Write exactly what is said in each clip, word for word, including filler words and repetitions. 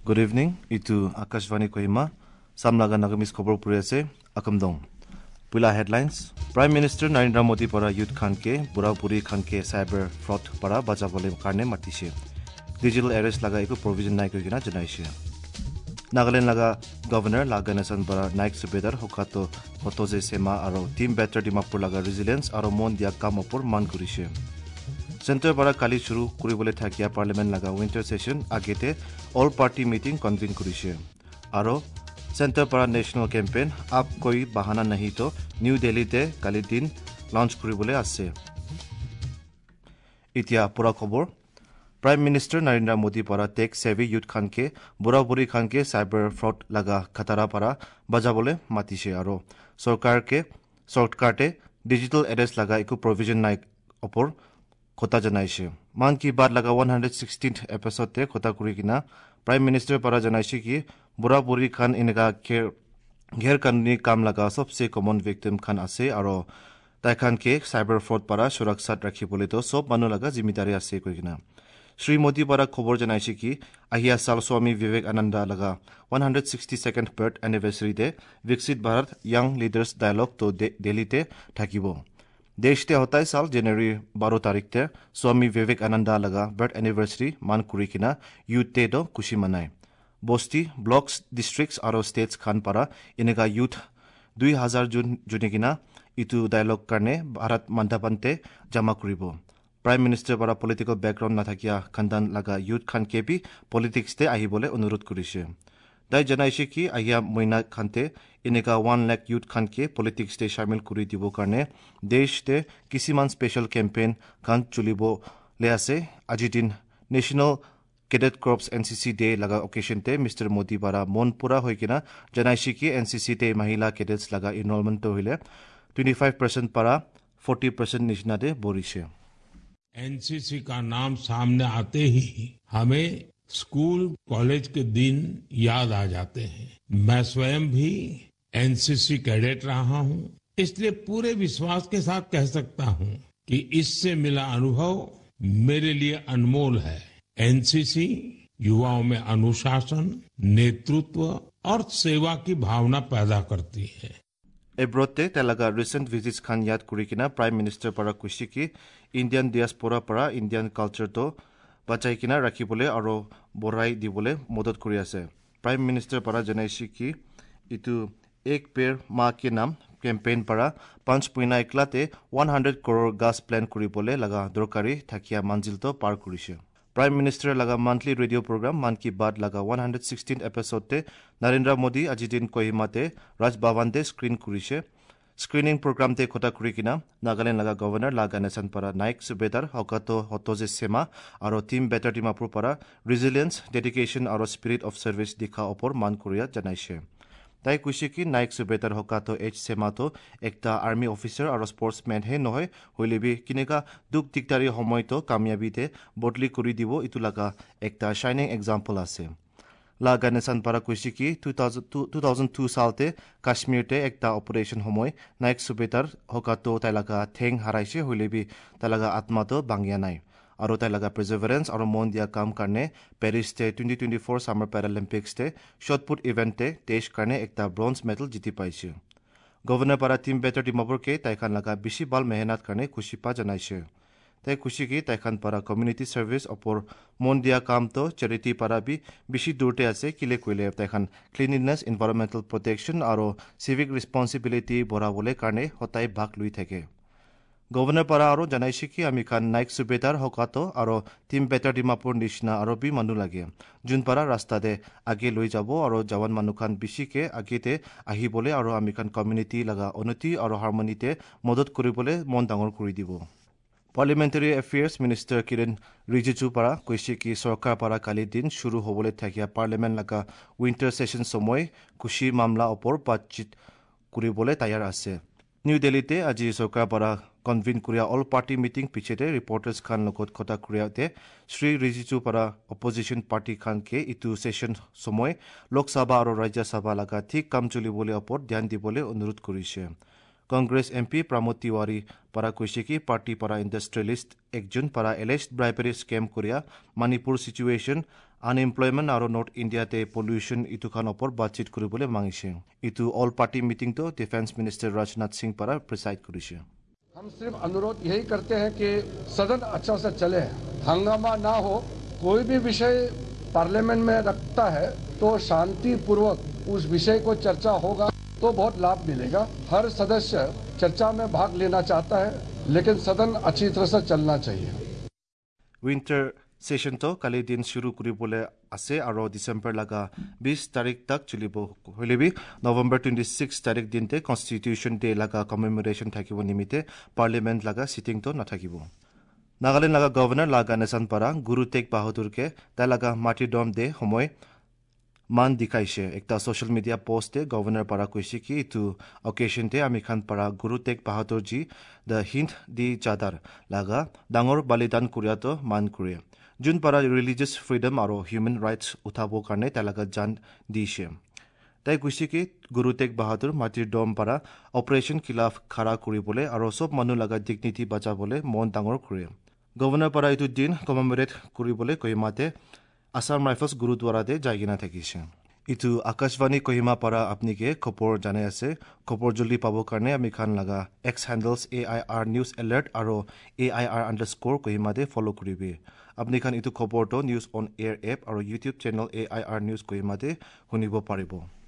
Good evening, itu Akashvani Kohima. Samnaga Nagamis Kobor Purese, Akamdong. Pula headlines. Prime Minister Narendra Modi para Youth Khan ke, Burapuri Khan ke cyber fraud para baja bole karne matishe. Digital arrest laga iku provision nai kogina janaishe. Nagaland laga governor laga nasan para Naik Subedar Hokato Hotoze Sema aro team better Dimapur laga resilience aro mon dia kam opor man kurishe. Center para kali shuru kuribole thakia parliament laga winter session agete all party meeting convene kurishe. Aro Center para national campaign aap koi bahana nahi to New Delhi te kali din launch kuribole ase. Itia pura khobor Prime Minister Narendra Modi para tech savvy youth Khan ke Burapuri Khan ke cyber fraud laga khatara para bajabole matishe aro sarkar ke shortcut digital arrest laga iku provision nai opor Kota janaishe. Man ki baat laga one hundred sixteenth episode te kota kuri kina Prime Minister para janaishe ki Burapuri Khan inega ke gher kanuni kam laga sabse common victim Khan ase aro tai Khan ke cyber fraud para surakshat rakhi bole to sob manu laga zimidari ase koi kina. Shri Modi para khobor janaishe ki ahia sal Swami Vivekananda laga one hundred sixty-second birth anniversary te Viksit Bharat Young Leaders Dialogue to Delhi te thakibo. देश ते होता है साल जनवरी बारह तारीख ते स्वामी विवेकानंद लगा birth anniversary मान कुरी किना यूथ ते दो खुशी मनाए बोस्ती ब्लॉक्स डिस्ट्रिक्ट्स और स्टेट्स खान पारा इनका यूथ दो हज़ार जुन जुने किना इतु डायलॉग करने भारत मंडपन ते जमा करिबो प्राइम मिनिस्टर पारा पॉलिटिकल बैकग्राउंड ना थाकिया खंडन लगा यूथ खान के भी पॉलिटिक्स ते आही बोले अनुरोध करिसे दाई जनाइसे की आया महीना खानते इनका one lakh youth खान के पॉलिटिक्स ते शामिल करी दिबो करने देश ते किसी मान स्पेशल कैंपेन खान चुलिबो ले आसे आज दिन National Cadet Corps NCC day लगा ओकेशन ते मिस्टर मोदी बारा मन पूरा होइकिना जनाइसे की एनसीसी ते महिला कैडेट्स लगा इनरोलमेंट तो होइले twenty-five percent para forty percent निशना दे बोरिशे एनसीसी का नाम सामने आते ही हमें स्कूल कॉलेज के दिन याद आ जाते हैं मैं स्वयं भी एनसीसी कैडेट रहा हूं इसलिए पूरे विश्वास के साथ कह सकता हूं कि इससे मिला अनुभव मेरे लिए अनमोल है एनसीसी युवाओं में अनुशासन नेतृत्व और सेवा की भावना पैदा करती है एब्रोते तेलगा रिसेंट विजिट्स खान याद कुरिकिना प्राइम मिनिस्टर para खुशी की Indian diaspora para Indian culture तो बचाई किना राखी बोले और बोराई दी बोले मदद करी आसे प्राइम मिनिस्टर para जनाइसी की इतु एक पेड़ माँ के नाम कैंपेन para पांच पुइना एकलाते one hundred करोड़ गास प्लान करी बोले लगा दरकारी थाकिया मंजिल तो पार करिसे प्राइम मिनिस्टर लगा monthly radio program Mann Ki बात लगा one hundred sixteenth एपिसोड ते नरेंद्र मोदी आज दिन कोहिमा ते राजभवन ते स्क्रीन करिसे स्क्रीनिंग प्रोग्राम ते खोटा कुरी किना नागालैंड लगा गवर्नर लागा नेशन para नाइक सुबेदार हकातो होतोजे सेमा और team better Dimapur para resilience dedication और spirit of service दिखा ओपर मान कुरिया जनाइसे ताई खुशी की नाइक सुबेदार हकातो एच सेमा तो एकटा आर्मी ऑफिसर और स्पोर्ट्समैन है নহয় হইলে বি কিনেকা দুখ দিকতারি সময় তো কামিয়াবিতে বদলি কৰি দিব ইতু লাগা একটা শাইনিং एग्जांपल আছে लागा नेशन para खुशी की two thousand two सालते कश्मीर ते एकटा ऑपरेशन समय नाइक सुबेदार हकातो ताइलागा थेंग हाराइसे होइले बि ताइलागा आत्मा तो बांगिया नाइ और ताइलागा परसेवरेंस और मन दिया काम करने पेरिस ते twenty twenty-four समर पैरालंपिक्स ते शॉटपुट इवेंट ते देश करने एकटा ब्रोंज मेडल जीती पाइसे governor para team better Dimapur के ताइखान लगा बिशी बाल मेहनत करने खुशी पा जनाइसे ताई खुशी की ताइखान para कम्युनिटी सर्विस और मन दिया काम तो चैरिटी para भी बिशी दूरते आसे किले कोइले ताइखान क्लीनलीनेस एनवायरमेंटल प्रोटेक्शन और सिविक रिस्पांसिबिलिटी बरा बोले करने होताई भाग लुई थके गवर्नर para और जनाइसे की आमी खान नाइक सुबेदार हकातो और टीम बेटर डिमापुर निशना और भी मानु लागे जुन para रास्ता दे आगे लुई जाबो और जवान मानु खान बिशी के आगे ते आही बोले और आमी खान कम्युनिटी लगा उन्नति और हार्मनी ते मदद करि बोले मन डांगर करि दिबो Parliamentary Affairs Minister Kiren Rijiju para kuisi ki sarkar para kali din shuru hobole thakia parliament laga winter session somoy kushi mamla opor batchit kuribole tayar ase New Delhi te aji sarkar para convene kuria all party meeting pichete reporters khan lokot khota kuria te Shri Rijiju para opposition party khan ke itu session somoy Lok Sabha aur Rajya Sabha laga thik kam chuli bole opor dhyan dibole anurodh korise Congress M P Pramod Tiwari para kuisi ki party para industrialist ekjon para alleged bribery scam kuria Manipur situation unemployment আৰু north ইণ্ডিয়াতে pollution ইটুখান ওপৰত বাতচিত কৰিবলৈ মাঙিছে ইটো all party মিটিংটো defence minister Rajnath Singh পৰা প্ৰিসাইড কৰিছে हम सिर्फ अनुरोध यही करते हैं कि सदन अच्छा से चले हंगामा ना हो कोई भी विषय पार्लियामेंट में रखता है तो शांति पूर्वक उस विषय को चर्चा होगा तो बहुत लाभ मिलेगा हर सदस्य चर्चा में भाग लेना चाहता है लेकिन सदन अच्छी तरह से चलना चाहिए विंटर सेशन तो काली दिन शुरू কৰিবলৈ আছে আৰু ডিসেম্বৰ লগা বিশ তাৰিখ তক চলিব হলিবি নৱেম্বৰ छब्बीस তাৰিখ দিনতে কনস্টিটিউশন ডে লগা কমেমোৰেশন থাকিব নিমিতে পাৰ্লিয়ামেন্ট লগা সিটিং তো নাথাকিব নাগালেণ্ড লগা গভৰ্ণৰ লগা নেশন পাৰা গুৰু তেগ বাহাদুৰকে তা লগা মাটি ডম দে সময় মান দিখাইছে একটা সোশ্যাল মিডিয়া পোস্টে গভর্নর পারা কৈছে কি ইটো অকেশনতে আমি খান পারা গুরু তেগ বাহাদুর জি দ্য হিন্দ দি চাদার লাগা ডাঙর বলিদান করিয়াতো মান করে যোন পারা রিলিজিয়াস ফ্রিডম আৰু হিউম্যান রাইটস উঠাব কাৰণে তালাগা জান দিছে তাই কৈছে কি গুৰু তেগ বাহাদুৰ মাটিৰ ডম পাৰা অপাৰেশন খিলাফ খাৰা কৰিবলৈ আৰু সব মানুহ লগা ডিগনিটি বাঁচাবলৈ মন ডাঙৰ কৰে গভৰ্ণৰ পাৰা ইটো দিন কমেমোৰেট কৰিবলৈ কহিমাতে আসাম রাইফলস গুৰুদ্বাৰাতে জায়গিনা থাকিছে ইটো আকাশবাণী কহিমা পাৰা আপনিকে খবৰ জানাই আছে খবৰ জলদি পাব কাৰণে আমি খান লগা X handles A I R news alert আৰু এ আই আৰ আন্ডাৰস্কোৰ কহিমাতে ফলো কৰিবি আপনি খান ইটো খবৰটো নিউজ অন এয়াৰ এপ আৰু YouTube channel A I R news কহিমাতে শুনিব পাৰিব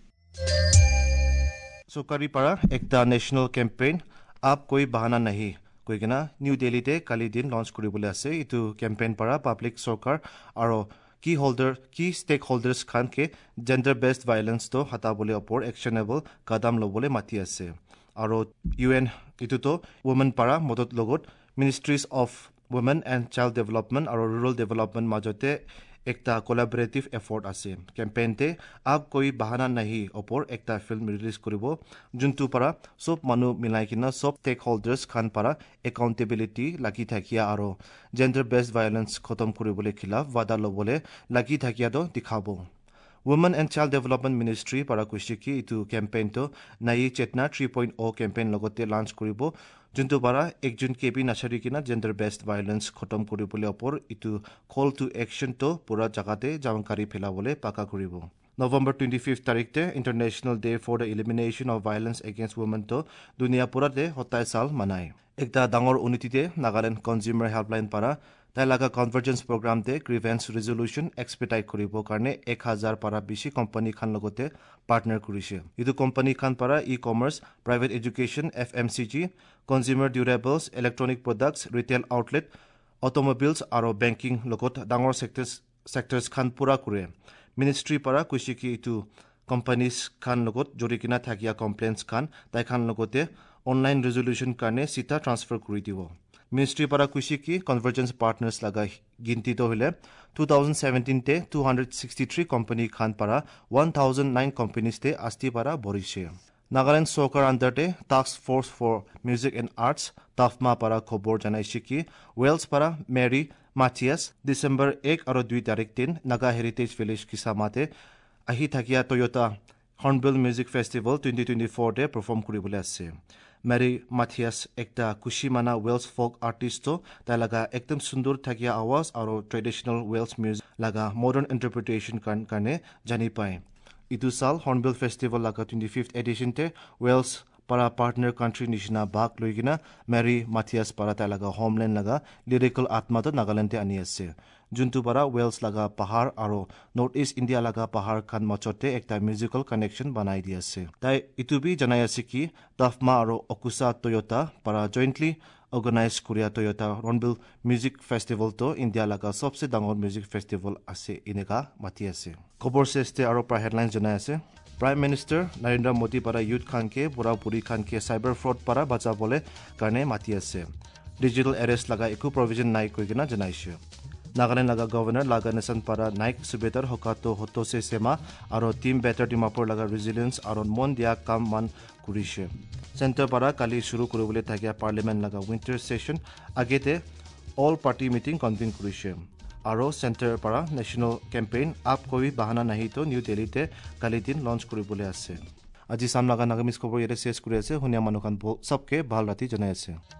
চৰকাৰী পাৰা একটা নেশ্যনেল কেম্পেইন আপ কোই বাহানা নাহি কৈ কিনা নিউ দিল্লীতে কালি দিন লঞ্চ কৰিবলৈ আছে ইটো কেম্পেইন পাৰা পাব্লিক চৰকাৰ আৰু কি হোল্ডাৰ কি ষ্টেক হোল্ডাৰ্ছ খান কে জেন্ডাৰ বেছড ভাইলেন্স তো হটাবলৈ ওপৰ একশ্যনেবল কদম ল'বলৈ মাতি আছে আৰু ইউ এন ইটোতো ওমেন পাৰা মদত লগত ministries of women and child development আৰু ৰুৰেল ডেভেলপমেণ্ট মাজতে একটা কোলাবৰেটিভ এফৰ্ট আছে কেম্পেইনতে আপ কৈ বাহানা নাহি ওপৰ একটা ফিল্ম ৰিলিজ কৰিব যোনটো পাৰা সব মানুহ মিলাই কিনা সব ষ্টেক হোল্ডাৰ্ছ খান পাৰা একাউণ্টেবিলিটি লাগি থাকিয়া আৰু জেন্ডাৰ বেছড ভাইলেন্স খতম কৰিবলৈ খিলাফ ৱাদা ল'বলৈ লাগি থাকিয়াটো দেখাব Women and Child Development Ministry para কৈছে কি ইটো কেম্পেইনটো Nayi Chetna three point O' campaign লগতে লঞ্চ কৰিব যোনটো পাৰা একজন কেবি নাচাৰি কিনা জেন্ডাৰ বেছড ভাইলেন্স খতম কৰিবলৈ ওপৰ ইটো কল টু একশ্যনটো পুৰা জাগাতে জানকাৰী ফেলাবলৈ পাকা কৰিব নৱেম্বৰ পঁচিছ তাৰিখতে international day for the elimination of violence against ওমেনটো দুনিয়া পুৰাতে সত্তাই চাল মানায় একটা ডাঙৰ উন্নতিতে নাগালেণ্ড কনজিউমাৰ হেল্পলাইন পাৰা তাই লগা কনভাৰ্জেন্স প্ৰগ্ৰামতে গ্ৰিভেন্স ৰিজলিউশ্যন এক্সপেটাইট কৰিবৰ কাৰণে এক হাজাৰ পাৰা বেছি কোম্পানী খান লগতে পাৰ্টনাৰ কৰিছে ইটো কোম্পানী খান পাৰা e commerce private education F M C G consumer durables electronic products retail outlet automobiles আৰু বেংকিং লগত ডাঙৰ ছেক্টৰ্ছ ছেক্টৰ্ছ খান পুৰা কৰে মিনিষ্ট্ৰী পাৰা কৈছে কি ইটো কোম্পানীজ খান লগত জড়ি কিনা থাকিয়া কমপ্লেইনছ খান তাই খান লগতে অনলাইন ৰিজলিউশ্যন কাৰণে চিটা ট্ৰান্সফাৰ কৰি দিব মিনিষ্ট্ৰী পাৰা কৈছে কি কনভাৰ্জেন্স পাৰ্টনাৰ্ছ লগা গিনতিটো হ'লে টু থাউজেণ্ড ছেভেণ্টিনতে two hundred sixty three company খান পাৰা ওৱান থাউজেণ্ড নাইন কোম্পানীজতে আস্তি পাৰা বঢ়িছে নাগালেণ্ড চৰকাৰ আণ্ডাৰতে task force for music and arts TaFMA পাৰা খবৰ জনাইছে কি ৱেলছ পাৰা মেৰী মাথিয়াছ ডিচেম্বৰ এক আৰু দুই তাৰিখ দিন নাগা হেৰিটেজ ভিলেজ কিছামাতে আহি থাকিয়া Toyota hornbill music festival twenty twenty ফ'ৰতে পাৰফৰ্ম কৰিবলৈ আছে মেৰী মাথিয়াছ একটা কুশিমানা ৱেলছ ফ'ক আৰ্টিষ্টটো তাই লগা একদম সুন্দৰ থাকিয়া আৱাজ আৰু ট্ৰেডিশ্যনেল ৱেলছ মিউজিক লগা মডাৰ্ণ ইণ্টাৰপ্ৰিটেশ্যন কাৰণে জানি পায় ইটো চাল হৰ্ণবিল ফেষ্টিভেল লগা টুৱেণ্টি ফিফ্থ এডিশ্যনতে ৱেলছ পাৰা পাৰ্টনাৰ কাণ্ট্ৰি নিচিনা ভাগ লৈ কিনা মেৰী মাথিয়াছ পাৰা তাই লগা হোমলেণ্ড লগা লিৰিকেল আত্মাটো নাগালেণ্ডে আনি আছে যোনটো পাৰা ৱেলছ লগা পাহাৰ আৰু নৰ্থ ইষ্ট ইণ্ডিয়া লগা পাহাৰ খান মাজতে একটা মিউজিকেল কানেকশ্যন বনাই দি আছে তাই ইটো বি জনাই আছে কি টাফমা আৰু অকুচা টয়টা পাৰা জইণ্টলি অৰ্গেনাইজ কৰিয়া টয়টা হৰ্ণবিল মিউজিক ফেষ্টিভেলটো ইণ্ডিয়া লগা সবচে ডাঙৰ মিউজিক ফেষ্টিভেল আছে এনেকা মাতি আছে খবৰ শ্ৰেষ্ঠে আৰু প্ৰায় হেডলাইন জনাই আছে প্ৰাইম মিনিষ্টাৰ নৰেন্দ্ৰ মোদী পাৰা ইউথ খানকে বুঢ়া বুঢ়ী খানকে চাইবাৰ ফ্ৰড পাৰা বাচাবলৈ কাৰণে মাতি আছে ডিজিটেল এৰেষ্ট লগা একো প্ৰভিজন নাই কৈ কিনা জনাইছে নাগালেণ্ড লগা গভৰ্ণৰ লগা নেশ্যন পাৰা নাইক সুবেদাৰ হকাটো হতছে সেমা আৰু টিম বেটাৰ ডিমাপুৰ লগা ৰেজিলিয়েন্স আৰু মন দিয়া কাম মান কৰিছে চেণ্টাৰ পাৰা কালি শুৰু কৰিবলৈ থাকিয়া পাৰ্লিয়ামেণ্ট লগা উইণ্টাৰ ছেশ্যন আগেতে অল পাৰ্টি মিটিং কনভিন কৰিছে আৰু চেণ্টাৰ পাৰা নেশ্যনেল কেম্পেইন আপ কৈ বাহানা নাহিটো নিউ দিল্লীতে কালি দিন লঞ্চ কৰিবলৈ আছে আজি চাম লগা নাগামিজ খবৰ ইয়াতে চেছ কৰি আছে শুনীয়া মানুহখন চবকে ভাল ৰাতি জনাই আছে